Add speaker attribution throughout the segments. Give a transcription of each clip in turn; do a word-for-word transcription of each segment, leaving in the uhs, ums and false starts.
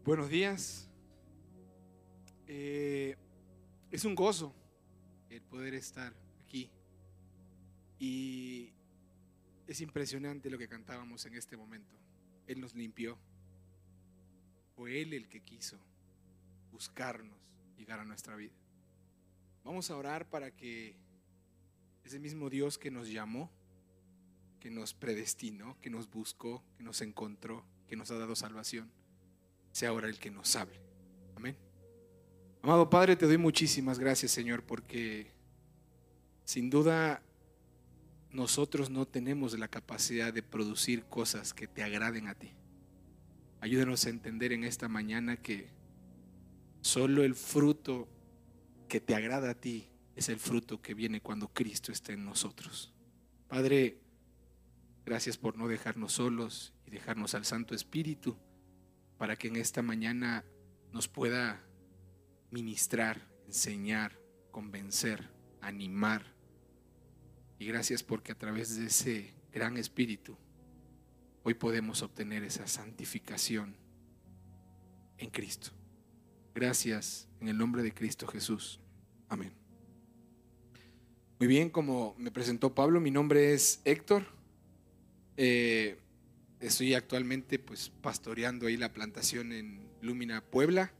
Speaker 1: Buenos días. Eh, es un gozo el poder estar aquí. Y es impresionante lo que cantábamos en este momento. Él nos limpió. Fue Él el que quiso buscarnos, llegar a nuestra vida. Vamos a orar para que ese mismo Dios que nos llamó, que nos predestinó, que nos buscó, que nos encontró, que nos ha dado salvación, sea ahora el que nos hable. Amén. Amado Padre, te doy muchísimas gracias, Señor, porque sin duda nosotros no tenemos la capacidad de producir cosas que te agraden a ti. Ayúdanos a entender en esta mañana que solo el fruto que te agrada a ti es el fruto que viene cuando Cristo está en nosotros. Padre, gracias por no dejarnos solos y dejarnos al Santo Espíritu para que en esta mañana nos pueda ministrar, enseñar, convencer, animar. Y gracias porque a través de ese gran Espíritu hoy podemos obtener esa santificación en Cristo. Gracias en el nombre de Cristo Jesús. Amén. Muy bien, como me presentó Pablo, mi nombre es Héctor. Eh, estoy actualmente pues pastoreando ahí la plantación en Lumina, Puebla.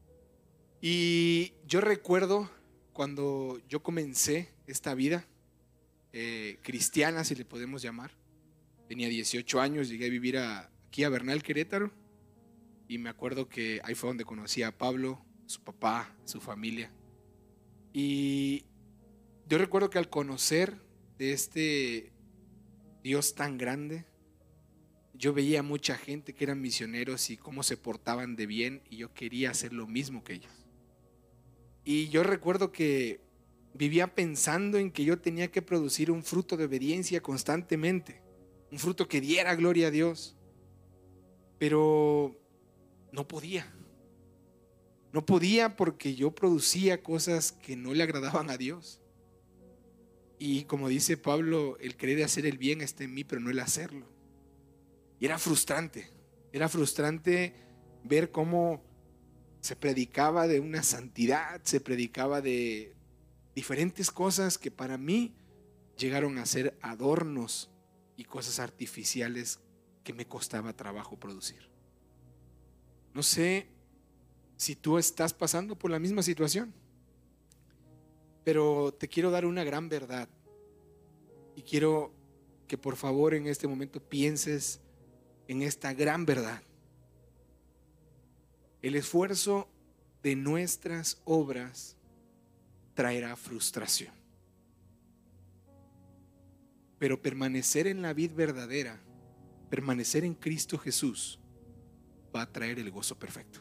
Speaker 1: Y yo recuerdo cuando yo comencé esta vida eh, cristiana, si le podemos llamar. Tenía dieciocho años, llegué a vivir a, aquí a Bernal, Querétaro. Y me acuerdo que ahí fue donde conocí a Pablo, su papá, su familia. Y yo recuerdo que al conocer de este Dios tan grande, yo veía mucha gente que eran misioneros y cómo se portaban de bien, y yo quería hacer lo mismo que ellos. Y yo recuerdo que vivía pensando en que yo tenía que producir un fruto de obediencia constantemente, un fruto que diera gloria a Dios, pero no podía. No podía porque yo producía cosas que no le agradaban a Dios. Y como dice Pablo, el querer hacer el bien está en mí, pero no el hacerlo. Y era frustrante, era frustrante ver cómo se predicaba de una santidad, se predicaba de diferentes cosas que para mí llegaron a ser adornos y cosas artificiales que me costaba trabajo producir. No sé si tú estás pasando por la misma situación, pero te quiero dar una gran verdad y quiero que por favor en este momento pienses en esta gran verdad. El esfuerzo de nuestras obras traerá frustración, pero permanecer en la vid verdadera, permanecer en Cristo Jesús, va a traer el gozo perfecto.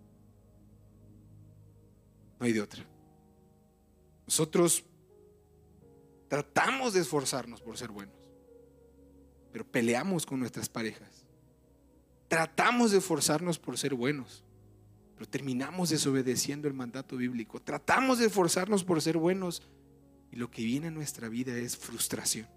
Speaker 1: No hay de otra. Nosotros tratamos de esforzarnos por ser buenos, pero peleamos con nuestras parejas. Tratamos de esforzarnos por ser buenos, pero terminamos desobedeciendo el mandato bíblico. Tratamos de esforzarnos por ser buenos y lo que viene a nuestra vida es frustración.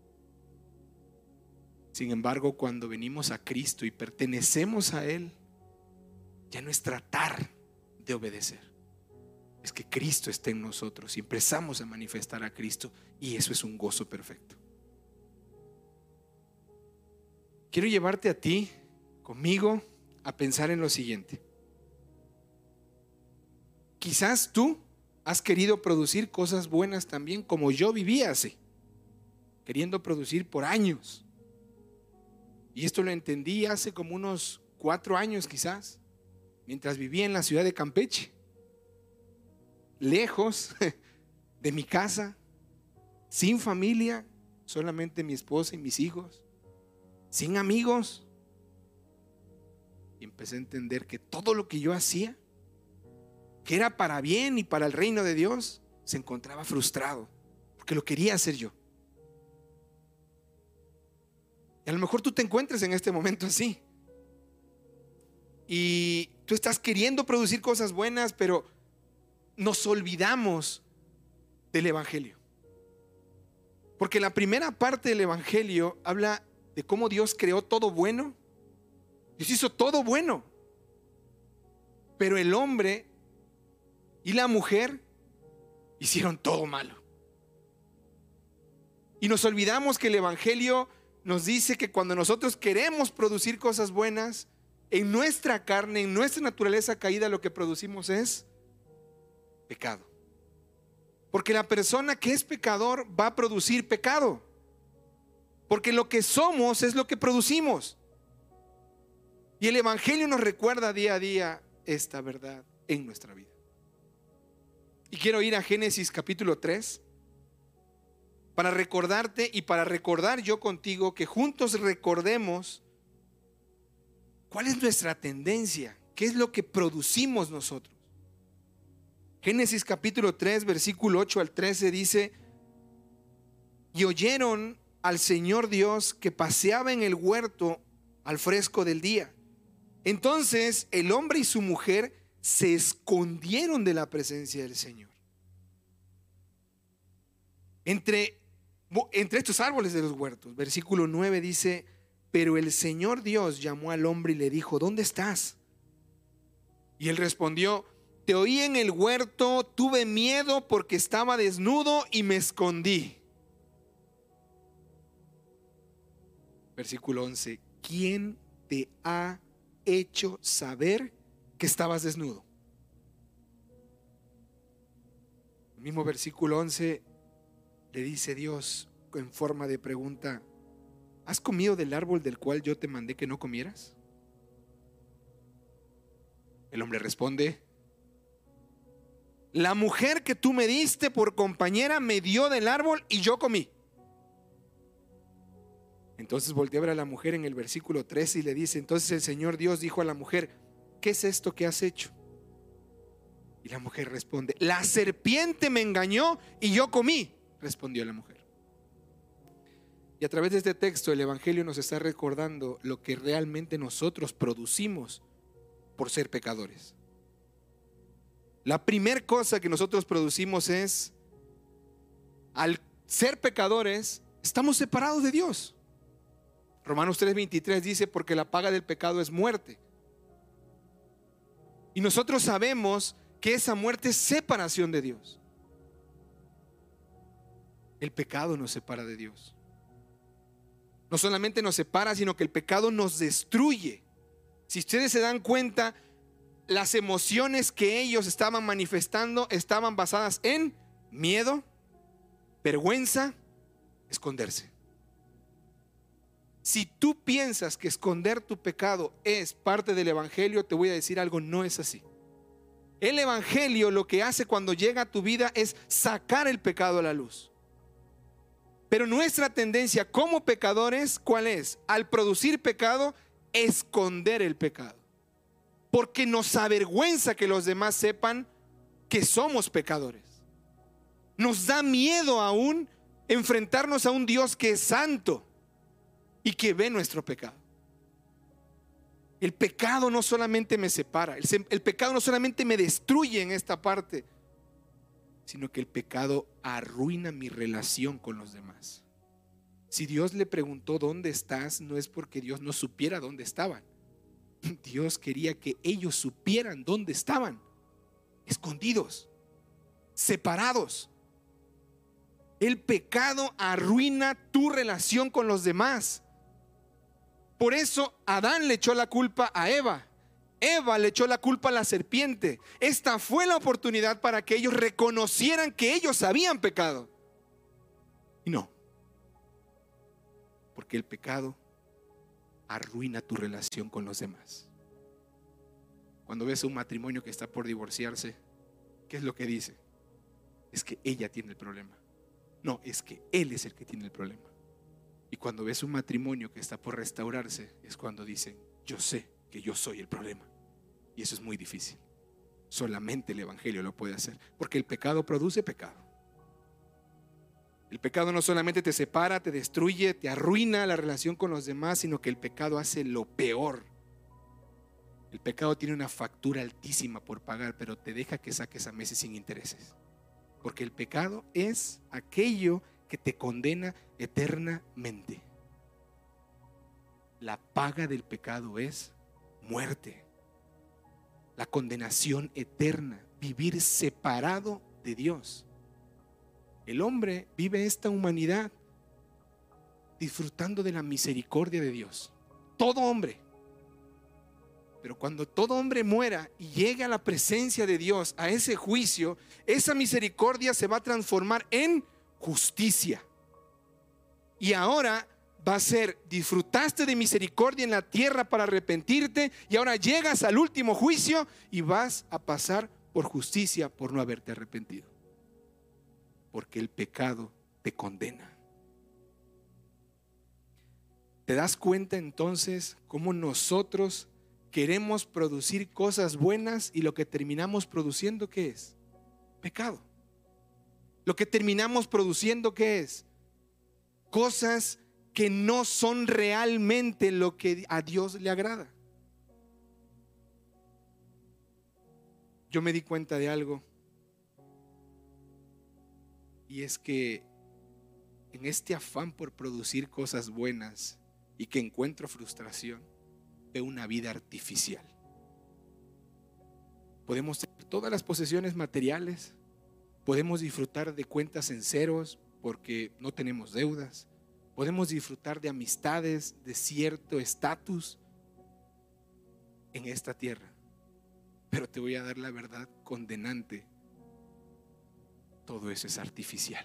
Speaker 1: Sin embargo, cuando venimos a Cristo y pertenecemos a Él, ya no es tratar de obedecer, es que Cristo esté en nosotros y empezamos a manifestar a Cristo, y eso es un gozo perfecto. Quiero llevarte a ti, conmigo, a pensar en lo siguiente. Quizás tú has querido producir cosas buenas también, como yo vivía así, queriendo producir por años. Y esto lo entendí hace como unos cuatro años quizás, mientras vivía en la ciudad de Campeche, lejos de mi casa, sin familia, solamente mi esposa y mis hijos, sin amigos. Y empecé a entender que todo lo que yo hacía, que era para bien y para el reino de Dios, se encontraba frustrado, porque lo quería hacer yo. Y a lo mejor tú te encuentres en este momento así, y tú estás queriendo producir cosas buenas, pero nos olvidamos del Evangelio. Porque la primera parte del Evangelio habla de cómo Dios creó todo bueno. Dios hizo todo bueno. Pero el hombre y la mujer hicieron todo malo. Y nos olvidamos que el Evangelio nos dice que cuando nosotros queremos producir cosas buenas, en nuestra carne, en nuestra naturaleza caída, lo que producimos es pecado. Porque la persona que es pecador va a producir pecado. Porque lo que somos es lo que producimos. Y el Evangelio nos recuerda día a día esta verdad en nuestra vida. Y quiero ir a Génesis capítulo tres para recordarte y para recordar yo contigo que juntos recordemos cuál es nuestra tendencia, qué es lo que producimos nosotros. Génesis capítulo tres, versículo ocho al trece dice: y oyeron al Señor Dios que paseaba en el huerto al fresco del día. Entonces el hombre y su mujer se escondieron de la presencia del Señor entre, entre estos árboles de los huertos. Versículo nueve dice: pero el Señor Dios llamó al hombre y le dijo: ¿dónde estás? Y él respondió: te oí en el huerto, tuve miedo porque estaba desnudo y me escondí. Versículo once: ¿quién te ha hecho saber que estabas desnudo? El mismo versículo once le dice Dios en forma de pregunta: ¿has comido del árbol del cual yo te mandé que no comieras? El hombre responde: la mujer que tú me diste por compañera me dio del árbol y yo comí. Entonces voltea a ver a la mujer en el versículo trece y le dice: entonces el Señor Dios dijo a la mujer: ¿qué es esto que has hecho? Y la mujer responde: la serpiente me engañó y yo comí, respondió la mujer. Y a través de este texto el Evangelio nos está recordando lo que realmente nosotros producimos por ser pecadores. La primera cosa que nosotros producimos es, al ser pecadores, estamos separados de Dios. Romanos tres veintitrés dice: porque la paga del pecado es muerte. Y nosotros sabemos que esa muerte es separación de Dios. El pecado nos separa de Dios. No solamente nos separa, sino que el pecado nos destruye. Si ustedes se dan cuenta, las emociones que ellos estaban manifestando estaban basadas en miedo, vergüenza, esconderse. Si tú piensas que esconder tu pecado es parte del Evangelio, te voy a decir algo: no es así. El Evangelio lo que hace cuando llega a tu vida es sacar el pecado a la luz. Pero nuestra tendencia como pecadores, ¿cuál es? Al producir pecado, esconder el pecado. Porque nos avergüenza que los demás sepan que somos pecadores. Nos da miedo aún enfrentarnos a un Dios que es santo y que ve nuestro pecado. El pecado no solamente me separa, el, el pecado no solamente me destruye en esta parte, sino que el pecado arruina mi relación con los demás. Si Dios le preguntó ¿dónde estás?, no es porque Dios no supiera dónde estaban. Dios quería que ellos supieran dónde estaban, escondidos, separados. El pecado arruina tu relación con los demás. Por eso Adán le echó la culpa a Eva. Eva le echó la culpa a la serpiente. Esta fue la oportunidad para que ellos reconocieran que ellos habían pecado. Y no, porque el pecado arruina tu relación con los demás. Cuando ves a un matrimonio que está por divorciarse, ¿qué es lo que dice? Es que ella tiene el problema. No, es que él es el que tiene el problema. Y cuando ves un matrimonio que está por restaurarse, es cuando dicen: yo sé que yo soy el problema. Y eso es muy difícil. Solamente el Evangelio lo puede hacer, porque el pecado produce pecado. El pecado no solamente te separa, te destruye, te arruina la relación con los demás, sino que el pecado hace lo peor. El pecado tiene una factura altísima por pagar, pero te deja que saques a meses sin intereses. Porque el pecado es aquello que te condena eternamente. La paga del pecado es muerte. la condenación eterna, vivir separado de Dios. El hombre vive esta humanidad disfrutando de la misericordia de Dios. Todo hombre. Pero cuando todo hombre muera y llegue a la presencia de Dios, a ese juicio, esa misericordia se va a transformar en justicia. Y ahora va a ser, disfrutaste de misericordia en la tierra para arrepentirte, y ahora llegas al último juicio y vas a pasar por justicia por no haberte arrepentido. Porque el pecado te condena. ¿Te das cuenta entonces cómo nosotros queremos producir cosas buenas y lo que terminamos produciendo, ¿qué es? Pecado. Lo que terminamos produciendo, ¿qué es? Cosas que no son realmente lo que a Dios le agrada. Yo me di cuenta de algo, y es que en este afán por producir cosas buenas y que encuentro frustración, veo una vida artificial. Podemos tener todas las posesiones materiales, podemos disfrutar de cuentas en ceros porque no tenemos deudas, podemos disfrutar de amistades, de cierto estatus en esta tierra, pero te voy a dar la verdad condenante: todo eso es artificial.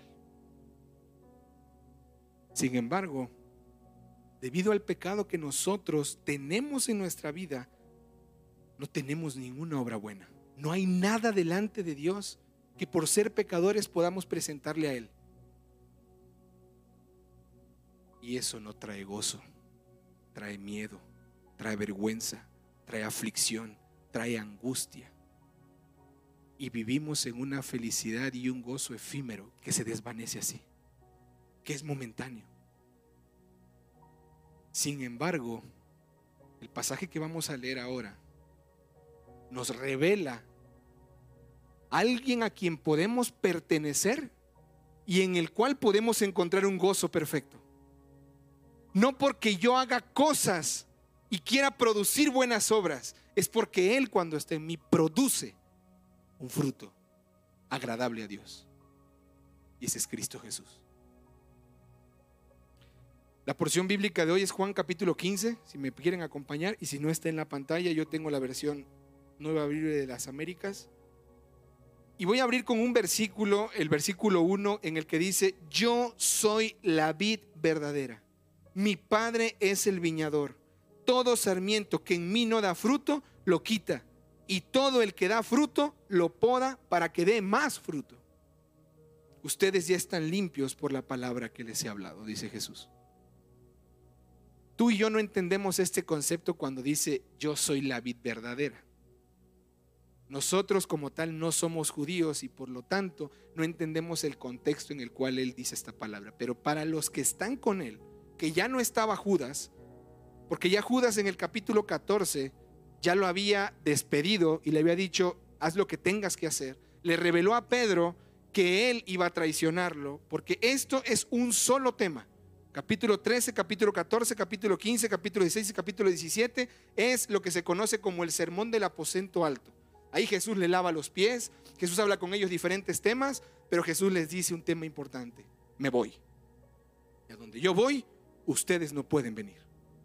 Speaker 1: Sin embargo, debido al pecado que nosotros tenemos en nuestra vida, no tenemos ninguna obra buena. No hay nada delante de Dios que por ser pecadores podamos presentarle a Él. Y eso no trae gozo, trae miedo, trae vergüenza, trae aflicción, trae angustia. Y vivimos en una felicidad y un gozo efímero que se desvanece así, que es momentáneo. Sin embargo, el pasaje que vamos a leer ahora nos revela a alguien a quien podemos pertenecer y en el cual podemos encontrar un gozo perfecto. No porque yo haga cosas y quiera producir buenas obras, es porque Él, cuando está en mí, produce un fruto agradable a Dios, y ese es Cristo Jesús. La porción bíblica de hoy es Juan capítulo quince, si me quieren acompañar, y si no está en la pantalla, yo tengo la versión Nueva Biblia de las Américas. Y voy a abrir con un versículo, el versículo uno, en el que dice: yo soy la vid verdadera, mi Padre es el viñador. Todo sarmiento que en mí no da fruto, lo quita, y todo el que da fruto, lo poda para que dé más fruto. Ustedes ya están limpios por la palabra que les he hablado, dice Jesús. Tú y yo no entendemos este concepto cuando dice: yo soy la vid verdadera. Nosotros como tal no somos judíos y por lo tanto no entendemos el contexto en el cual Él dice esta palabra. Pero para los que están con Él, que ya no estaba Judas, porque ya Judas en el capítulo catorce ya lo había despedido y le había dicho: haz lo que tengas que hacer. Le reveló a Pedro que él iba a traicionarlo, porque esto es un solo tema. Capítulo trece, capítulo catorce, capítulo quince, capítulo dieciséis y capítulo diecisiete es lo que se conoce como el sermón del aposento alto. Ahí Jesús le lava los pies, Jesús habla con ellos diferentes temas, pero Jesús les dice un tema importante: me voy. Y a donde yo voy, ustedes no pueden venir.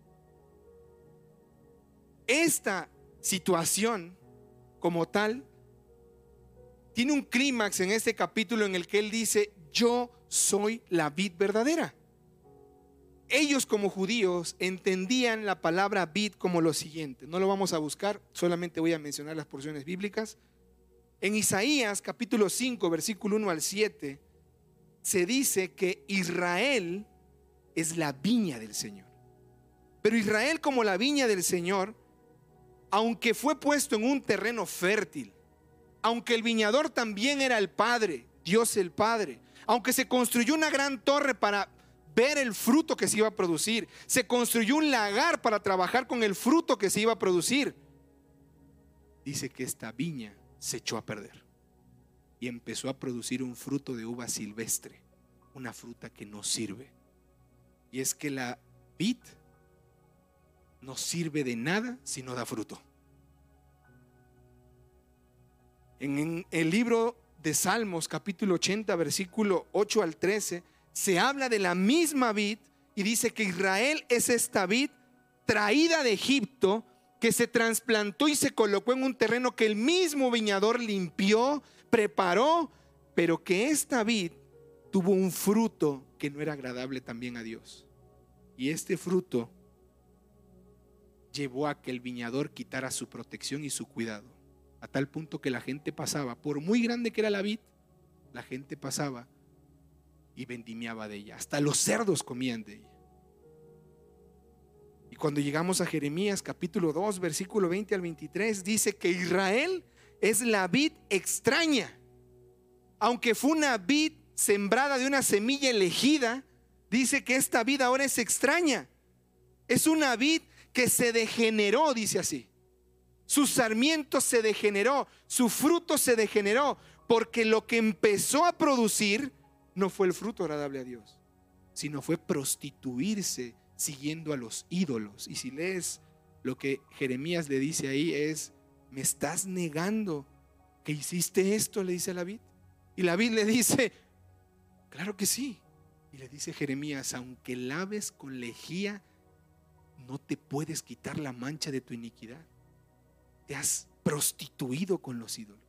Speaker 1: Esta situación como tal tiene un clímax en este capítulo en el que Él dice: yo soy la vid verdadera. Ellos como judíos entendían la palabra vid como lo siguiente. No lo vamos a buscar, solamente voy a mencionar las porciones bíblicas. En Isaías capítulo cinco, versículo uno al siete, se dice que Israel es la viña del Señor. Pero Israel, como la viña del Señor, aunque fue puesto en un terreno fértil, aunque el viñador también era el Padre, Dios el Padre, aunque se construyó una gran torre para ver el fruto que se iba a producir, se construyó un lagar para trabajar con el fruto que se iba a producir, dice que esta viña se echó a perder y empezó a producir un fruto de uva silvestre, una fruta que no sirve. Y es que la vid no sirve de nada si no da fruto. En el libro de Salmos, capítulo ochenta, versículo ocho al trece, se habla de la misma vid y dice que Israel es esta vid traída de Egipto, que se trasplantó y se colocó en un terreno que el mismo viñador limpió, preparó, pero que esta vid tuvo un fruto que no era agradable también a Dios. Y este fruto llevó a que el viñador quitara su protección y su cuidado, a tal punto que la gente pasaba, por muy grande que era la vid, la gente pasaba y vendimiaba de ella, hasta los cerdos comían de ella. Y cuando llegamos a Jeremías capítulo dos, versículo veinte al veintitrés, dice que Israel es la vid extraña. Aunque fue una vid sembrada de una semilla elegida, dice que esta vid ahora es extraña. Es una vid que se degeneró, dice así. Su sarmiento se degeneró, su fruto se degeneró, porque lo que empezó a producir no fue el fruto agradable a Dios, sino fue prostituirse siguiendo a los ídolos. Y si lees lo que Jeremías le dice ahí es: me estás negando que hiciste esto, le dice a la vid. Y la vid le dice: claro que sí. Y le dice Jeremías: aunque laves con lejía, no te puedes quitar la mancha de tu iniquidad. Te has prostituido con los ídolos.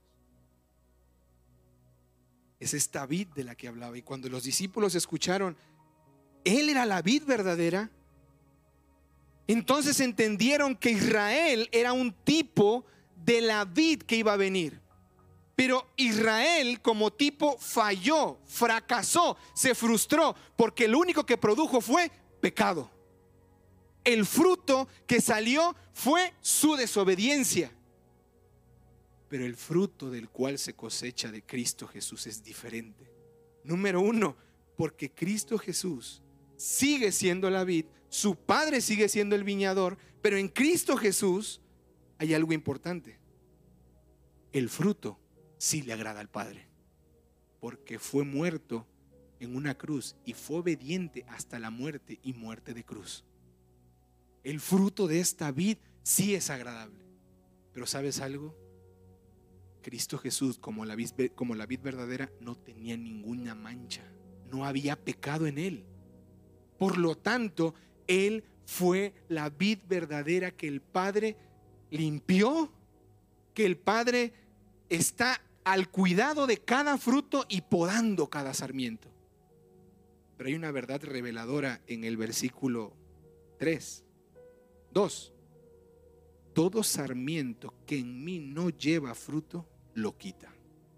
Speaker 1: Es esta vid de la que hablaba. Y cuando los discípulos escucharon, Él era la vid verdadera, entonces entendieron que Israel era un tipo de la vid que iba a venir. Pero Israel como tipo falló, fracasó, se frustró, porque lo único que produjo fue pecado. El fruto que salió fue su desobediencia. Pero el fruto del cual se cosecha de Cristo Jesús es diferente. Número uno, porque Cristo Jesús sigue siendo la vid, su Padre sigue siendo el viñador, pero en Cristo Jesús hay algo importante. El fruto sí le agrada al Padre, porque fue muerto en una cruz y fue obediente hasta la muerte y muerte de cruz. El fruto de esta vid sí es agradable. Pero ¿sabes algo? Cristo Jesús, como la vid, como la vid verdadera, no tenía ninguna mancha, no había pecado en Él. Por lo tanto, Él fue la vid verdadera que el Padre limpió, que el Padre está al cuidado de cada fruto y podando cada sarmiento. Pero hay una verdad reveladora en el versículo tres. Dos, todo sarmiento que en mí no lleva fruto, lo quita.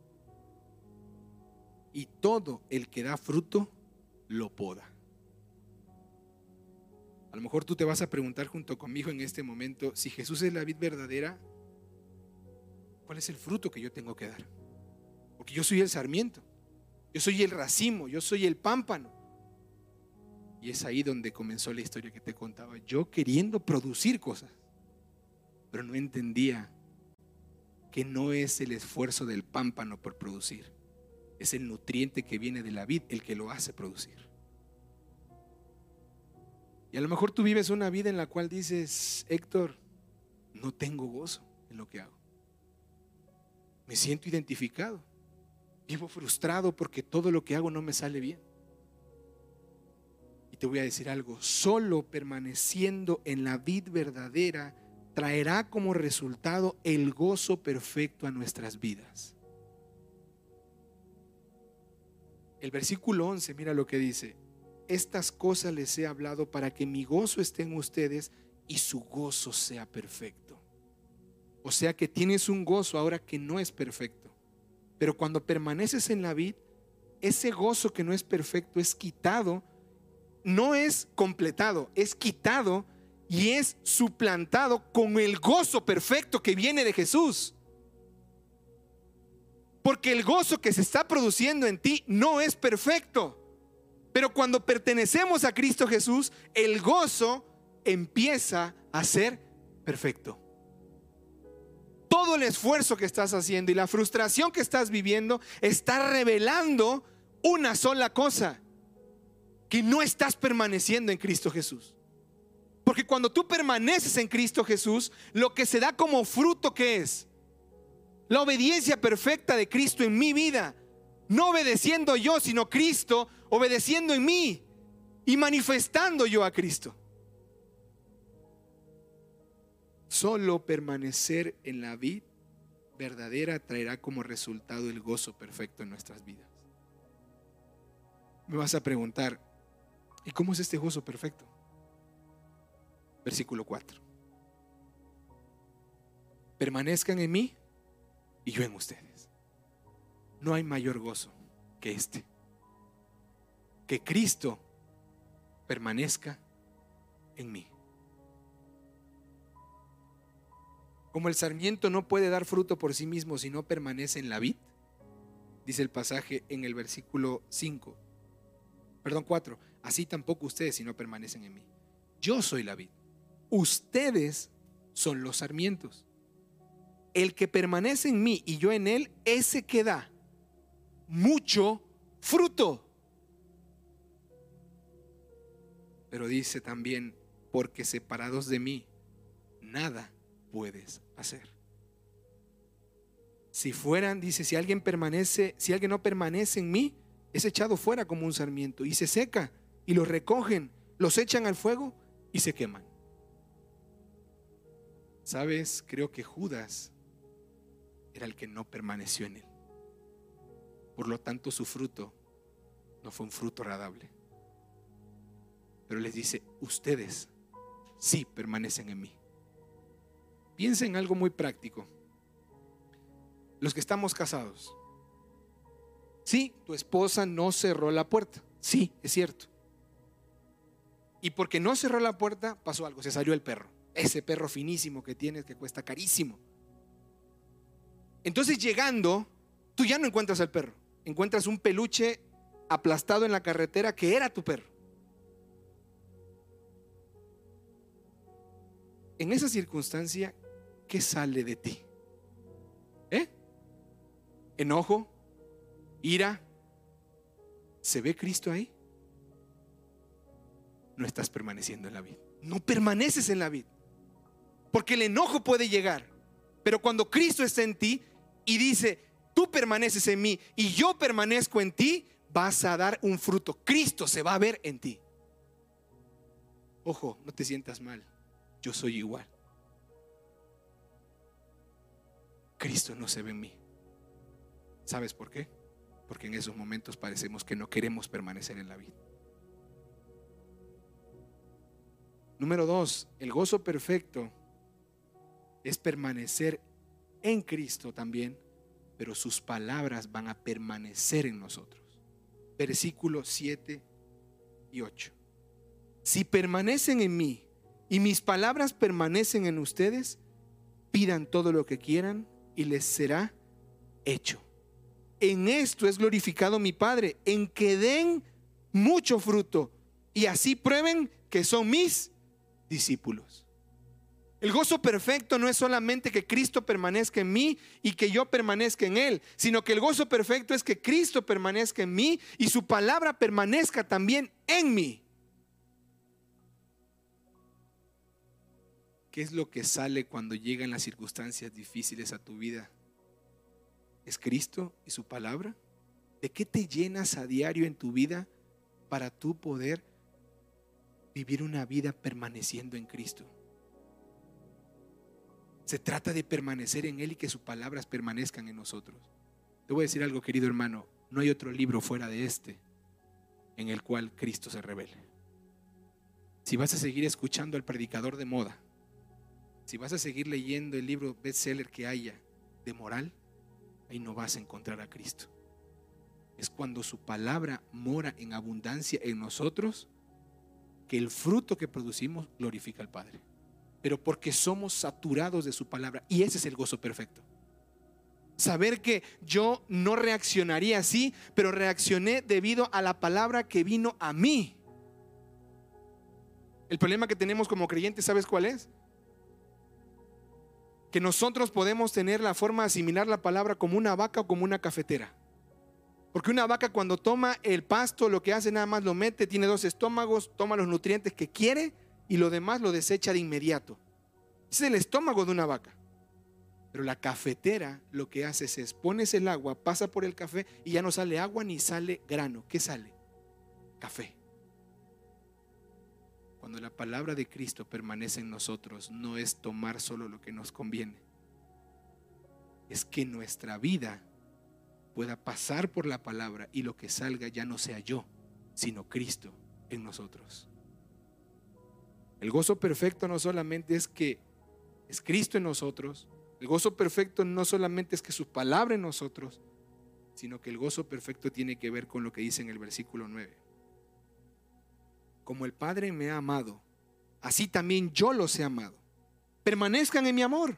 Speaker 1: Y todo el que da fruto, lo poda. A lo mejor tú te vas a preguntar junto conmigo en este momento: si Jesús es la vid verdadera, ¿cuál es el fruto que yo tengo que dar? Porque yo soy el sarmiento, yo soy el racimo, yo soy el pámpano. Y es ahí donde comenzó la historia que te contaba. Yo queriendo producir cosas, pero no entendía que no es el esfuerzo del pámpano por producir, es el nutriente que viene de la vid el que lo hace producir. Y a lo mejor tú vives una vida en la cual dices: Héctor, no tengo gozo en lo que hago, me siento identificado, vivo frustrado porque todo lo que hago no me sale bien. Y te voy a decir algo: solo permaneciendo en la vid verdadera traerá como resultado el gozo perfecto a nuestras vidas. El versículo once, mira lo que dice: estas cosas les he hablado para que mi gozo esté en ustedes y su gozo sea perfecto. O sea que tienes un gozo ahora que no es perfecto, pero cuando permaneces en la vid, ese gozo que no es perfecto es quitado. No es completado, es quitado y es suplantado con el gozo perfecto que viene de Jesús. Porque el gozo que se está produciendo en ti no es perfecto, pero cuando pertenecemos a Cristo Jesús, el gozo empieza a ser perfecto. Todo el esfuerzo que estás haciendo y la frustración que estás viviendo está revelando una sola cosa: que no estás permaneciendo en Cristo Jesús. Porque cuando tú permaneces en Cristo Jesús, lo que se da como fruto, ¿qué es? La obediencia perfecta de Cristo en mi vida. No obedeciendo yo, sino Cristo obedeciendo en mí y manifestando yo a Cristo. Solo permanecer en la vid verdadera traerá como resultado el gozo perfecto en nuestras vidas. Me vas a preguntar, ¿y cómo es este gozo perfecto? Versículo cuatro. Permanezcan en mí y yo en ustedes. No hay mayor gozo que este, que Cristo permanezca en mí. Como el sarmiento no puede dar fruto por sí mismo si no permanece en la vid, dice el pasaje en el versículo cinco, perdón, cuatro, así tampoco ustedes si no permanecen en mí. Yo soy la vid, ustedes son los sarmientos. El que permanece en mí y yo en él, ese que da mucho fruto. Pero dice también, porque separados de mí, nada puedes hacer. Si fueran, dice, si alguien permanece, si alguien no permanece en mí, es echado fuera como un sarmiento y se seca, y los recogen, los echan al fuego y se queman. ¿Sabes? Creo que Judas era el que no permaneció en él. Por lo tanto, su fruto no fue un fruto agradable. Pero les dice, ustedes sí permanecen en mí. Piensa en algo muy práctico. Los que estamos casados. Sí, tu esposa no cerró la puerta. Sí, es cierto. Y porque no cerró la puerta, pasó algo. Se salió el perro. Ese perro finísimo que tienes que cuesta carísimo. Entonces, llegando, tú ya no encuentras al perro. Encuentras un peluche aplastado en la carretera que era tu perro. En esa circunstancia, ¿qué sale de ti? ¿Eh? ¿Enojo? ¿Ira? ¿Se ve Cristo ahí? No estás permaneciendo en la vid. No permaneces en la vid. Porque el enojo puede llegar. Pero cuando Cristo está en ti y dice, tú permaneces en mí y yo permanezco en ti, vas a dar un fruto. Cristo se va a ver en ti. Ojo, no te sientas mal. Yo soy igual. Cristo no se ve en mí. ¿Sabes por qué? Porque en esos momentos parecemos que no queremos permanecer en la vida. Número dos, el gozo perfecto es permanecer en Cristo también, pero sus palabras van a permanecer en nosotros. Versículos siete y ocho. Si permanecen en mí y mis palabras permanecen en ustedes, pidan todo lo que quieran y les será hecho. En esto es glorificado mi Padre, en que den mucho fruto y así prueben que son mis discípulos. El gozo perfecto no es solamente que Cristo permanezca en mí y que yo permanezca en Él, sino que el gozo perfecto es que Cristo permanezca en mí y su palabra permanezca también en mí. ¿Qué es lo que sale cuando llegan las circunstancias difíciles a tu vida? ¿Es Cristo y su palabra? ¿De qué te llenas a diario en tu vida para tú poder vivir una vida permaneciendo en Cristo? Se trata de permanecer en Él y que sus palabras permanezcan en nosotros. Te voy a decir algo, querido hermano, no hay otro libro fuera de este en el cual Cristo se revele. Si vas a seguir escuchando al predicador de moda, si vas a seguir leyendo el libro bestseller que haya de moral, ahí no vas a encontrar a Cristo. Es cuando su palabra mora en abundancia en nosotros que el fruto que producimos glorifica al Padre. Pero porque somos saturados de su palabra, y ese es el gozo perfecto. Saber que yo no reaccionaría así, pero reaccioné debido a la palabra que vino a mí. El problema que tenemos como creyentes, ¿sabes cuál es? Que nosotros podemos tener la forma de asimilar la palabra como una vaca o como una cafetera. Porque una vaca, cuando toma el pasto, lo que hace nada más lo mete, tiene dos estómagos, toma los nutrientes que quiere y lo demás lo desecha de inmediato. Ese es el estómago de una vaca. Pero la cafetera lo que hace es, pones el agua, pasa por el café y ya no sale agua ni sale grano. ¿Qué sale? Café. Cuando la palabra de Cristo permanece en nosotros, no es tomar solo lo que nos conviene, es que nuestra vida pueda pasar por la palabra y lo que salga ya no sea yo, sino Cristo en nosotros. El gozo perfecto no solamente es que es Cristo en nosotros, el gozo perfecto no solamente es que su palabra en nosotros, sino que el gozo perfecto tiene que ver con lo que dice en el versículo nueve. Como el Padre me ha amado, así también yo los he amado. Permanezcan en mi amor.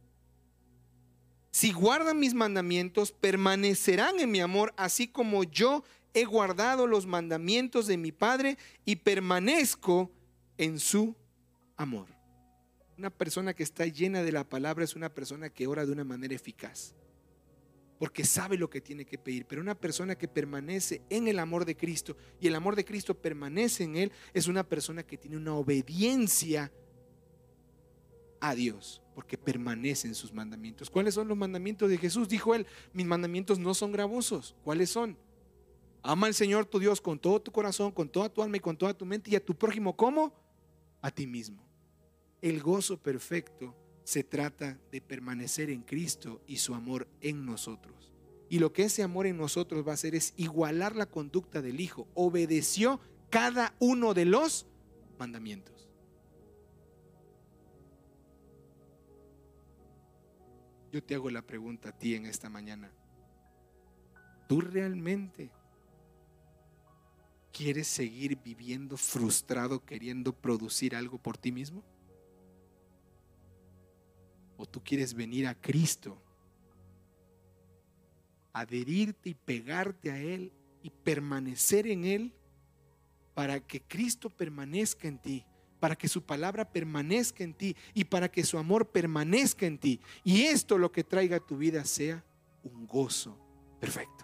Speaker 1: Si guardan mis mandamientos, permanecerán en mi amor, así como yo he guardado los mandamientos de mi Padre y permanezco en su amor. Una persona que está llena de la palabra es una persona que ora de una manera eficaz, porque sabe lo que tiene que pedir. Pero una persona que permanece en el amor de Cristo y el amor de Cristo permanece en él, es una persona que tiene una obediencia a Dios, porque permanece en sus mandamientos. ¿Cuáles son los mandamientos de Jesús? Dijo él: mis mandamientos no son gravosos. ¿Cuáles son? Ama al Señor tu Dios con todo tu corazón, con toda tu alma y con toda tu mente, y a tu prójimo ¿cómo? A ti mismo. El gozo perfecto se trata de permanecer en Cristo y su amor en nosotros. Y lo que ese amor en nosotros va a hacer es igualar la conducta del Hijo. Obedeció cada uno de los mandamientos. Yo te hago la pregunta a ti en esta mañana: ¿tú realmente quieres seguir viviendo frustrado queriendo producir algo por ti mismo? ¿O tú quieres venir a Cristo, adherirte y pegarte a Él y permanecer en Él, para que Cristo permanezca en ti, para que su palabra permanezca en ti y para que su amor permanezca en ti, y esto lo que traiga a tu vida sea un gozo perfecto?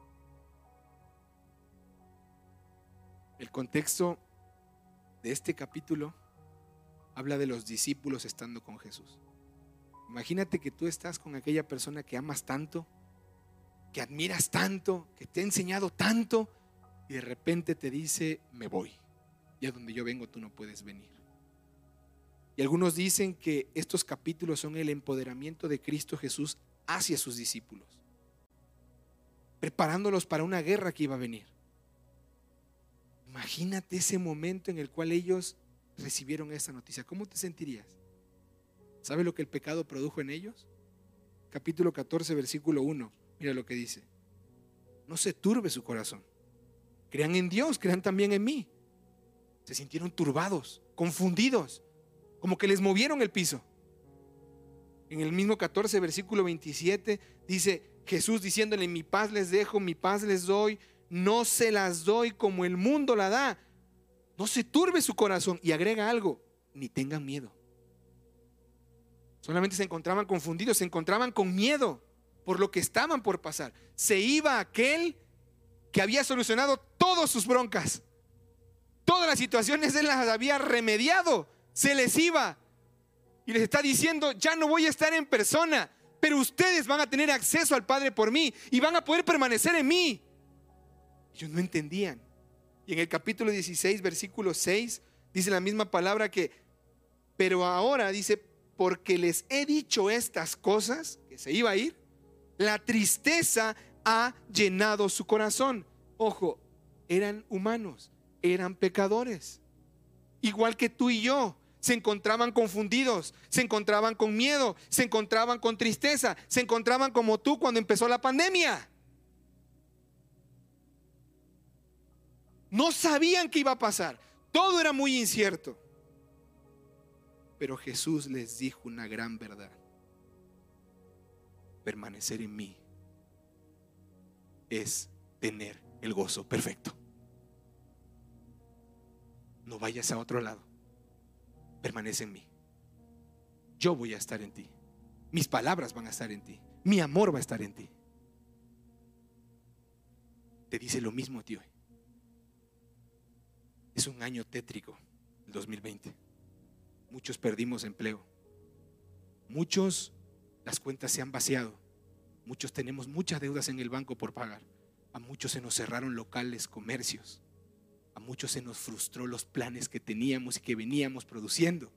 Speaker 1: El contexto de este capítulo habla de los discípulos estando con Jesús. Imagínate que tú estás con aquella persona que amas tanto, que admiras tanto, que te ha enseñado tanto, y de repente te dice: me voy, y a donde yo vengo tú no puedes venir. Y algunos dicen que estos capítulos son el empoderamiento de Cristo Jesús hacia sus discípulos, preparándolos para una guerra que iba a venir. Imagínate ese momento en el cual ellos recibieron esta noticia. ¿Cómo te sentirías? ¿Sabe lo que el pecado produjo en ellos? Capítulo catorce, versículo uno. Mira lo que dice: no se turbe su corazón. Crean en Dios, crean también en mí. Se sintieron turbados, confundidos, como que les movieron el piso. En el mismo catorce, versículo veintisiete, dice Jesús diciéndole: mi paz les dejo, mi paz les doy, no se las doy como el mundo la da. No se turbe su corazón. Y agrega algo: ni tengan miedo. Solamente se encontraban confundidos, se encontraban con miedo por lo que estaban por pasar. Se iba aquel que había solucionado todas sus broncas, todas las situaciones él las había remediado. Se les iba y les está diciendo: ya no voy a estar en persona, pero ustedes van a tener acceso al Padre por mí y van a poder permanecer en mí. Ellos no entendían. Y en el capítulo dieciséis, versículo seis, dice la misma palabra que: pero ahora, dice, porque les he dicho estas cosas, que se iba a ir, la tristeza ha llenado su corazón. Ojo, eran humanos, eran pecadores, igual que tú y yo. Se encontraban confundidos, se encontraban con miedo, se encontraban con tristeza, se encontraban como tú cuando empezó la pandemia. No sabían qué iba a pasar, todo era muy incierto. Pero Jesús les dijo una gran verdad: permanecer en mí es tener el gozo perfecto. No vayas a otro lado, permanece en mí. Yo voy a estar en ti, mis palabras van a estar en ti, mi amor va a estar en ti. Te dice lo mismo a ti hoy. Es un año tétrico, el dos mil veinte. Muchos perdimos empleo, muchos Las cuentas se han vaciado. Muchos tenemos muchas deudas en el banco por pagar. A muchos se nos cerraron locales, comercios. A muchos se nos frustró los planes que teníamos y que veníamos produciendo.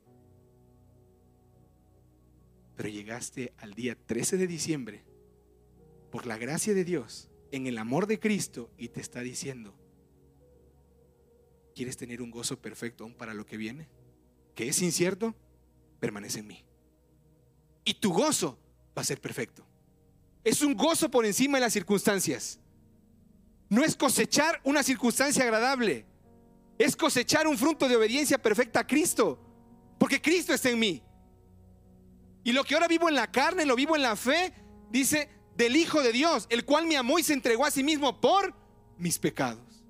Speaker 1: Pero llegaste al día trece de diciembre, por la gracia de Dios, en el amor de Cristo, y te está diciendo: ¿quieres tener un gozo perfecto aún para lo que viene? ¿Que es incierto? Permanece en mí. Y tu gozo va a ser perfecto. Es un gozo por encima de las circunstancias. No es cosechar una circunstancia agradable, es cosechar un fruto de obediencia perfecta a Cristo, porque Cristo está en mí. Y lo que ahora vivo en la carne, lo vivo en la fe, dice, del Hijo de Dios, el cual me amó y se entregó a sí mismo por mis pecados.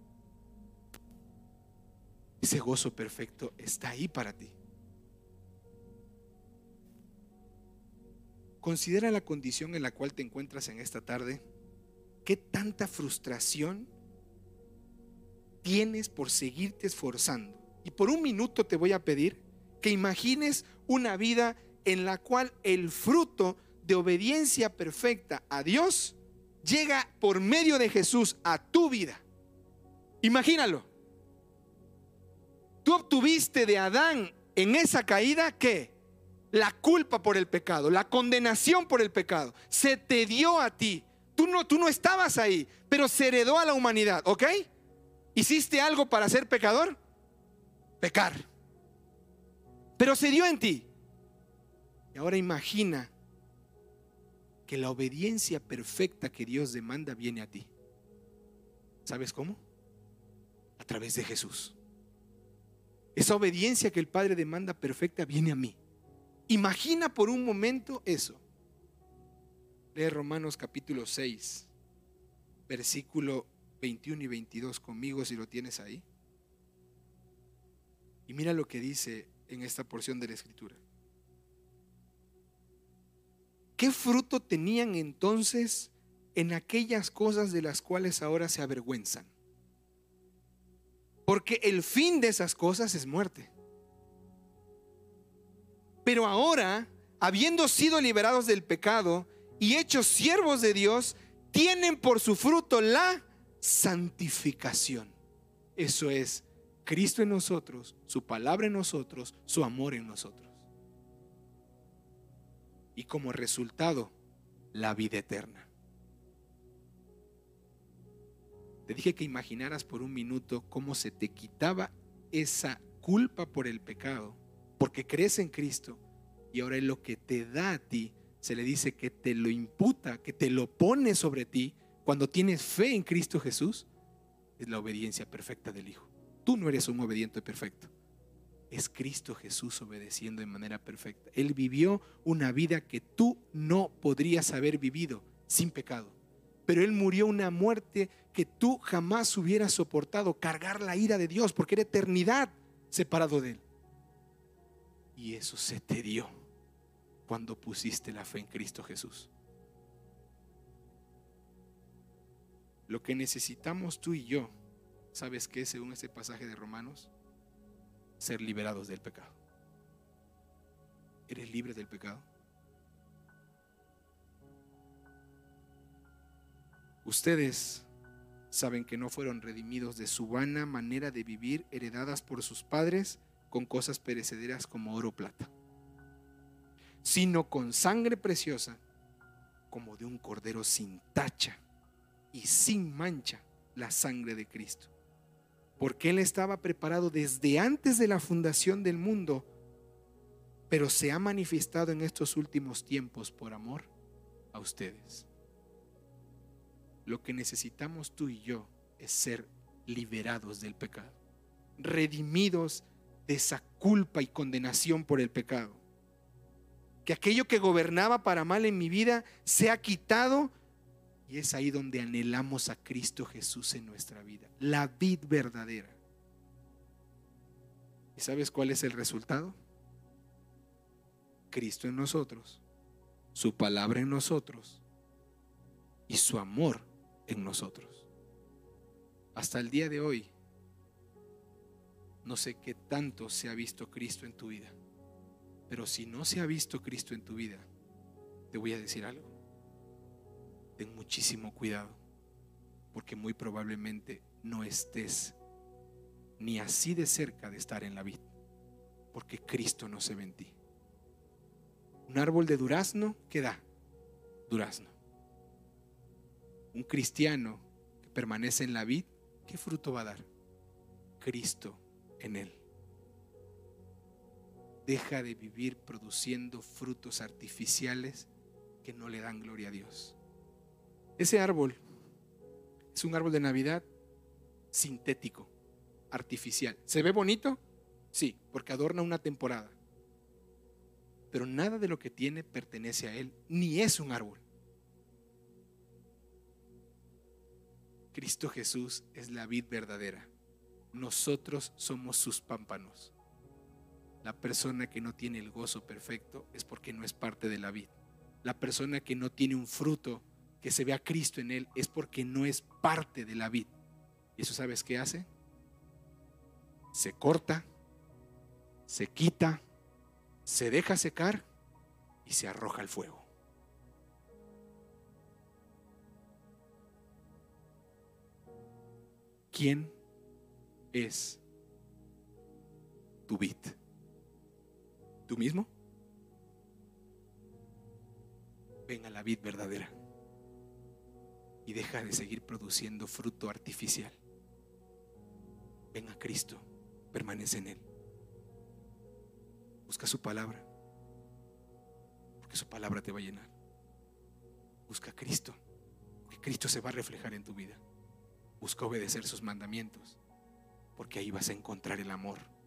Speaker 1: Ese gozo perfecto está ahí para ti. Considera la condición en la cual te encuentras en esta tarde. ¿Qué tanta frustración tienes por seguirte esforzando? Y por un minuto te voy a pedir que imagines una vida en la cual el fruto de obediencia perfecta a Dios llega por medio de Jesús a tu vida. Imagínalo. Tú obtuviste de Adán en esa caída, ¿qué? La culpa por el pecado, la condenación por el pecado. Se te dio a ti. Tú no, tú no estabas ahí, pero se heredó a la humanidad, ¿ok? ¿Hiciste algo para ser pecador? Pecar. Pero se dio en ti. Y ahora imagina que la obediencia perfecta que Dios demanda viene a ti. ¿Sabes cómo? A través de Jesús. Esa obediencia que el Padre demanda perfecta viene a mí. Imagina por un momento eso. Lee Romanos capítulo seis, versículo veintiuno y veintidós conmigo si lo tienes ahí. Y mira lo que dice en esta porción de la Escritura. ¿Qué fruto tenían entonces en aquellas cosas de las cuales ahora se avergüenzan? Porque el fin de esas cosas es muerte. Pero ahora, habiendo sido liberados del pecado y hechos siervos de Dios, tienen por su fruto la santificación. Eso es Cristo en nosotros, su palabra en nosotros, su amor en nosotros. Y como resultado, la vida eterna. Te dije que imaginaras por un minuto cómo se te quitaba esa culpa por el pecado, porque crees en Cristo, y ahora es lo que te da a ti. Se le dice que te lo imputa, que te lo pone sobre ti cuando tienes fe en Cristo Jesús. Es la obediencia perfecta del Hijo. Tú no eres un obediente perfecto. Es Cristo Jesús obedeciendo de manera perfecta. Él vivió una vida que tú no podrías haber vivido sin pecado. Pero Él murió una muerte que tú jamás hubieras soportado, cargar la ira de Dios, porque era eternidad separado de Él. Y eso se te dio cuando pusiste la fe en Cristo Jesús. Lo que necesitamos tú y yo, ¿sabes qué? Según este pasaje de Romanos, ser liberados del pecado. ¿Eres libre del pecado? Ustedes saben que no fueron redimidos de su vana manera de vivir heredadas por sus padres con cosas perecederas como oro o plata, sino con sangre preciosa como de un cordero sin tacha y sin mancha, la sangre de Cristo. Porque Él estaba preparado desde antes de la fundación del mundo, pero se ha manifestado en estos últimos tiempos por amor a ustedes. Lo que necesitamos tú y yo es ser liberados del pecado, redimidos de esa culpa y condenación por el pecado. Que aquello que gobernaba para mal en mi vida se ha quitado, y es ahí donde anhelamos a Cristo Jesús en nuestra vida, la vid verdadera. ¿Y sabes cuál es el resultado? Cristo en nosotros, su palabra en nosotros y su amor en nosotros. Hasta el día de hoy, no sé qué tanto se ha visto Cristo en tu vida, pero si no se ha visto Cristo en tu vida, te voy a decir algo. Ten muchísimo cuidado, porque muy probablemente no estés ni así de cerca de estar en la vid, porque Cristo no se ve en ti. Un árbol de durazno, ¿qué da? Durazno. Un cristiano que permanece en la vid, ¿qué fruto va a dar? Cristo en él. Deja de vivir produciendo frutos artificiales que no le dan gloria a Dios. Ese árbol es un árbol de Navidad sintético, artificial. ¿Se ve bonito? Sí, porque adorna una temporada. Pero nada de lo que tiene pertenece a él, ni es un árbol. Cristo Jesús es la vid verdadera. Nosotros somos sus pámpanos. La persona que no tiene el gozo perfecto es porque no es parte de la vid. La persona que no tiene un fruto que se vea Cristo en él es porque no es parte de la vid. ¿Y eso sabes qué hace? Se corta, se quita, se deja secar y se arroja al fuego. ¿Quién es tu vid? ¿Tú mismo? Ven a la vid verdadera y deja de seguir produciendo fruto artificial. Ven a Cristo, permanece en él. Busca su palabra, porque su palabra te va a llenar. Busca a Cristo, porque Cristo se va a reflejar en tu vida. Busca obedecer sus mandamientos, porque ahí vas a encontrar el amor